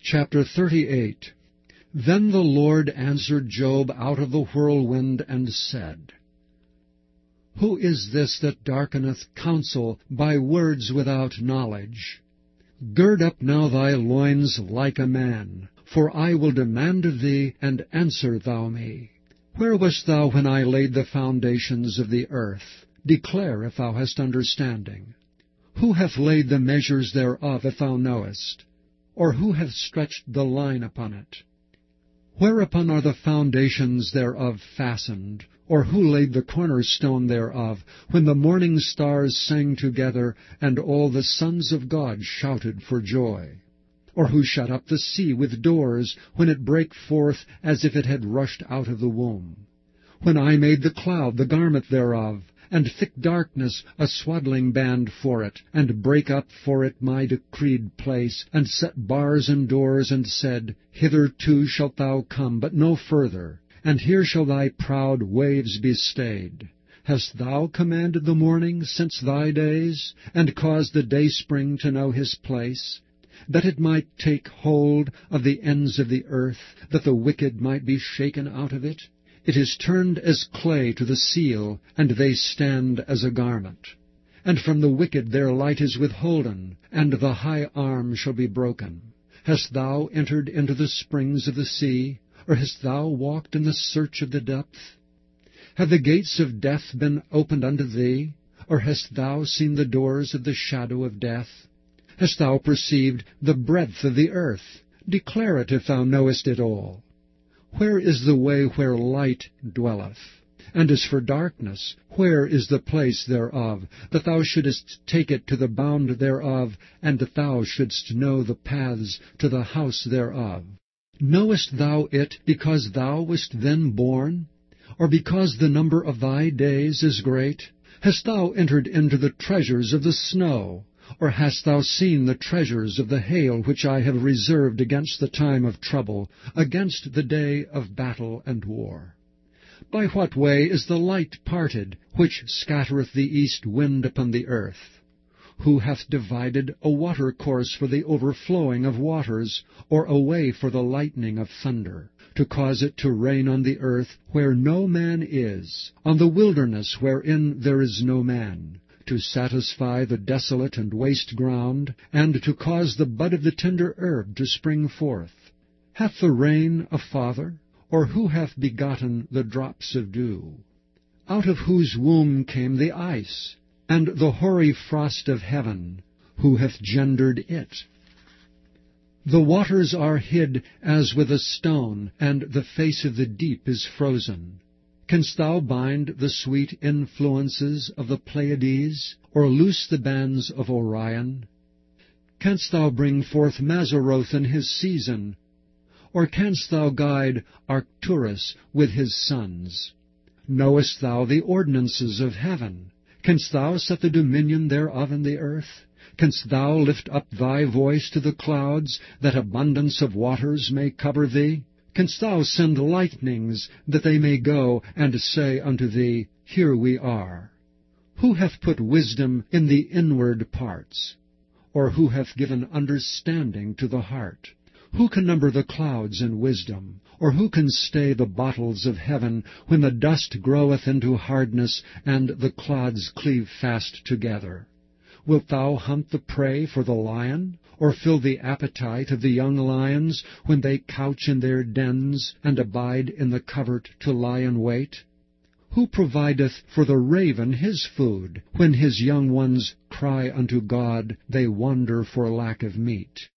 Chapter 38. Then the Lord answered Job out of the whirlwind, and said, Who is this that darkeneth counsel by words without knowledge? Gird up now thy loins like a man, for I will demand of thee, and answer thou me. Where wast thou when I laid the foundations of the earth? Declare if thou hast understanding. Who hath laid the measures thereof, if thou knowest? Or who hath stretched the line upon it? Whereupon are the foundations thereof fastened? Or who laid the cornerstone thereof, when the morning stars sang together, and all the sons of God shouted for joy? Or who shut up the sea with doors, when it brake forth as if it had rushed out of the womb? When I made the cloud the garment thereof, and thick darkness a swaddling band for it, and brake up for it my decreed place, and set bars and doors, and said, Hitherto shalt thou come, but no further, and here shall thy proud waves be stayed. Hast thou commanded the morning since thy days, and caused the dayspring to know his place, that it might take hold of the ends of the earth, that the wicked might be shaken out of it? It is turned as clay to the seal, and they stand as a garment. And from the wicked their light is withholden, and the high arm shall be broken. Hast thou entered into the springs of the sea, or hast thou walked in the search of the depth? Have the gates of death been opened unto thee, or hast thou seen the doors of the shadow of death? Hast thou perceived the breadth of the earth? Declare it if thou knowest it all. Where is the way where light dwelleth? And as for darkness, where is the place thereof, that thou shouldest take it to the bound thereof, and that thou shouldst know the paths to the house thereof? Knowest thou it because thou wast then born? Or because the number of thy days is great? Hast thou entered into the treasures of the snow? Or hast thou seen the treasures of the hail, which I have reserved against the time of trouble, against the day of battle and war? By what way is the light parted, which scattereth the east wind upon the earth? Who hath divided a watercourse for the overflowing of waters, or a way for the lightning of thunder, to cause it to rain on the earth where no man is, on the wilderness wherein there is no man, to satisfy the desolate and waste ground, and to cause the bud of the tender herb to spring forth? Hath the rain a father? Or who hath begotten the drops of dew? Out of whose womb came the ice, and the hoary frost of heaven? Who hath gendered it? The waters are hid as with a stone, and the face of the deep is frozen. Canst thou bind the sweet influences of the Pleiades, or loose the bands of Orion? Canst thou bring forth Mazzaroth in his season? Or canst thou guide Arcturus with his sons? Knowest thou the ordinances of heaven? Canst thou set the dominion thereof in the earth? Canst thou lift up thy voice to the clouds, that abundance of waters may cover thee? Canst thou send lightnings, that they may go and say unto thee, Here we are? Who hath put wisdom in the inward parts? Or who hath given understanding to the heart? Who can number the clouds in wisdom? Or who can stay the bottles of heaven, when the dust groweth into hardness, and the clods cleave fast together? Wilt thou hunt the prey for the lion, or fill the appetite of the young lions, when they couch in their dens, and abide in the covert to lie in wait? Who provideth for the raven his food? When his young ones cry unto God, they wander for lack of meat.